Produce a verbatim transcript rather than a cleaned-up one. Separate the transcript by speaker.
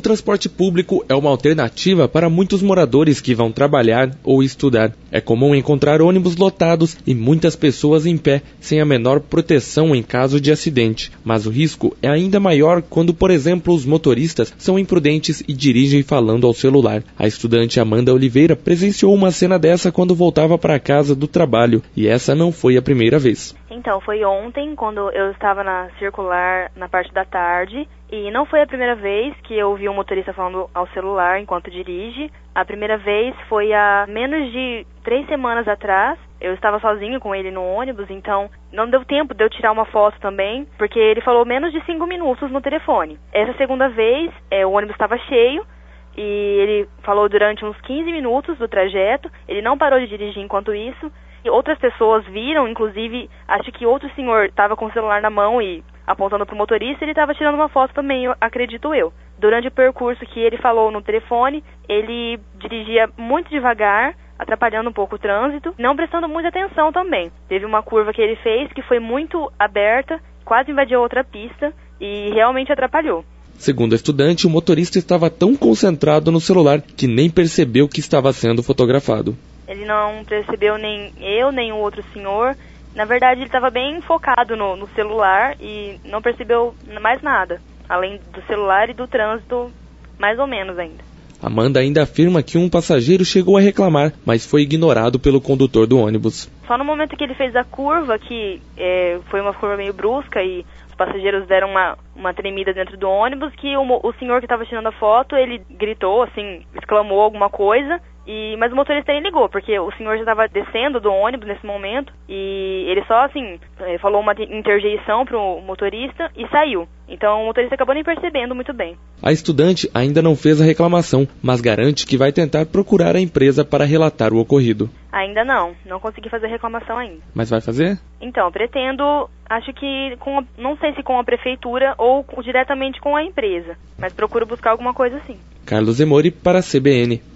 Speaker 1: transporte público é uma alternativa para muitos moradores que vão trabalhar ou estudar. É comum encontrar ônibus lotados e muitas pessoas em pé, sem a menor proteção em caso de acidente. Mas o risco é ainda maior quando, por exemplo, os motoristas são imprudentes e dirigem falando ao celular. A estudante Amanda Oliveira presenciou uma cena dessa quando voltava para casa do trabalho, e essa não foi a primeira vez.
Speaker 2: Então, foi ontem, quando eu estava na circular na parte da tarde, e não foi a primeira vez que eu vi um motorista falando ao celular enquanto dirige. A primeira vez foi há menos de três semanas atrás. Eu estava sozinho com ele no ônibus, então não deu tempo de eu tirar uma foto também, porque ele falou menos de cinco minutos no telefone. Essa segunda vez, é, o ônibus estava cheio, e ele falou durante uns quinze minutos do trajeto. Ele não parou de dirigir enquanto isso. E outras pessoas viram, inclusive, acho que outro senhor estava com o celular na mão e apontando para o motorista, ele estava tirando uma foto também, eu, acredito eu. Durante o percurso que ele falou no telefone, ele dirigia muito devagar, atrapalhando um pouco o trânsito, não prestando muita atenção também. Teve uma curva que ele fez que foi muito aberta, quase invadiu outra pista e realmente atrapalhou.
Speaker 1: Segundo a estudante, o motorista estava tão concentrado no celular que nem percebeu que estava sendo fotografado.
Speaker 2: Ele não percebeu nem eu, nem o outro senhor. Na verdade, ele estava bem focado no, no celular e não percebeu mais nada, além do celular e do trânsito, mais ou menos ainda.
Speaker 1: Amanda ainda afirma que um passageiro chegou a reclamar, mas foi ignorado pelo condutor do ônibus.
Speaker 2: Só no momento que ele fez a curva, que é, foi uma curva meio brusca e os passageiros deram uma, uma tremida dentro do ônibus, que o, o senhor que estava tirando a foto, ele gritou, assim, exclamou alguma coisa. E, mas o motorista nem ligou, porque o senhor já estava descendo do ônibus nesse momento e ele só, assim, falou uma interjeição pro motorista e saiu. Então o motorista acabou nem percebendo muito bem.
Speaker 1: A estudante ainda não fez a reclamação, mas garante que vai tentar procurar a empresa para relatar o ocorrido.
Speaker 2: Ainda não, não consegui fazer reclamação ainda.
Speaker 1: Mas vai fazer?
Speaker 2: Então, pretendo, acho que, com a, não sei se com a prefeitura ou diretamente com a empresa, mas procuro buscar alguma coisa assim.
Speaker 1: Carlos Zemori para a C B N.